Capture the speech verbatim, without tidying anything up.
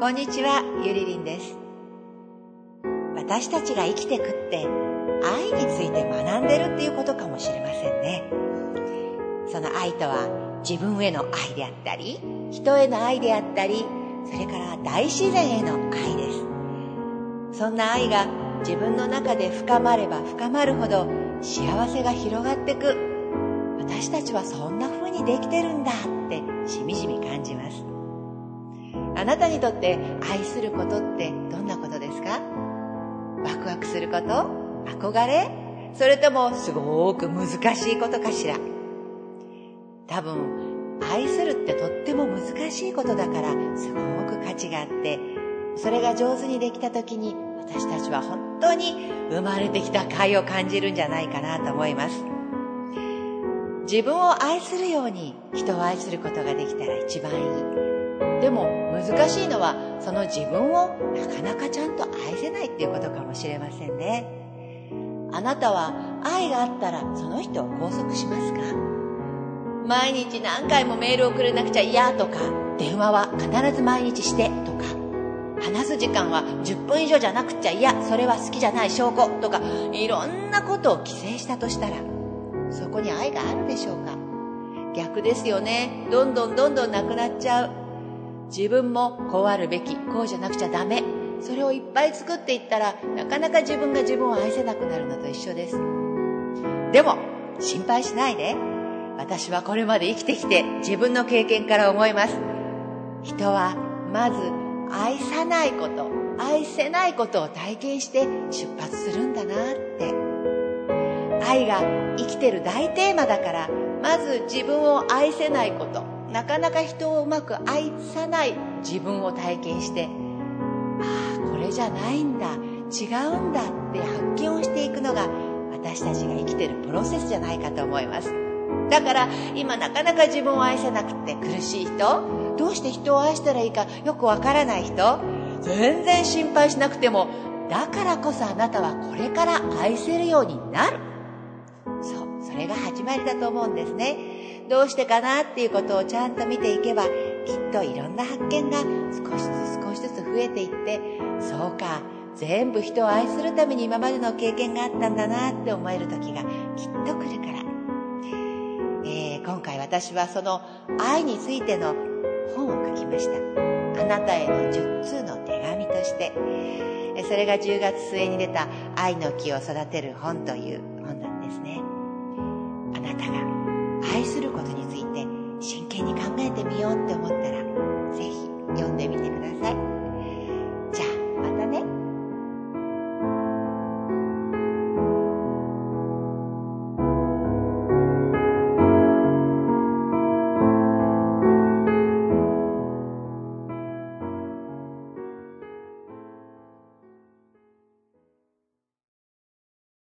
こんにちは、ゆりりんです。私たちが生きてくって愛について学んでるっていうことかもしれませんね。その愛とは自分への愛であったり、人への愛であったり、それから大自然への愛です。そんな愛が自分の中で深まれば深まるほど幸せが広がってく。私たちはそんな風にできてるんだってしみじみ感じます。あなたにとって愛することってどんなことですか？ワクワクすること？憧れ？それともすごく難しいことかしら？多分愛するってとっても難しいことだからすごく価値があって、それが上手にできた時に私たちは本当に生まれてきた甲斐を感じるんじゃないかなと思います。自分を愛するように人を愛することができたら一番いい。でも難しいのはその自分をなかなかちゃんと愛せないっていうことかもしれませんね。あなたは愛があったらその人を拘束しますか？毎日何回もメールをくれなくちゃ嫌とか、電話は必ず毎日してとか、話す時間はじゅっぷん以上じゃなくちゃ嫌、それは好きじゃない証拠とか、いろんなことを規制したとしたら、そこに愛があるでしょうか？逆ですよね。どんどんどんどんなくなっちゃう。自分もこうあるべき、こうじゃなくちゃダメ、それをいっぱい作っていったらなかなか自分が自分を愛せなくなるのと一緒です。でも心配しないで。私はこれまで生きてきて自分の経験から思います。人はまず愛さないこと、愛せないことを体験して出発するんだなって。愛が生きてる大テーマだから、まず自分を愛せないこと、なかなか人をうまく愛さない自分を体験して、ああこれじゃないんだ、違うんだって発見をしていくのが私たちが生きてるプロセスじゃないかと思います。だから今なかなか自分を愛せなくて苦しい人、どうして人を愛したらいいかよくわからない人、全然心配しなくても、だからこそあなたはこれから愛せるようになる。そう、それが始まりだと思うんですね。どうしてかなっていうことをちゃんと見ていけば、きっといろんな発見が少しずつ少しずつ増えていって、そうか、全部人を愛するために今までの経験があったんだなって思える時がきっと来るから。えー、今回私はその愛についての本を書きました。あなたへのじゅっつうの手紙として。それがじゅうがつ末に出た愛の木を育てる本という本なんですね。あなたが愛することについて真剣に考えてみようって思ったら、ぜひ読んでみてください。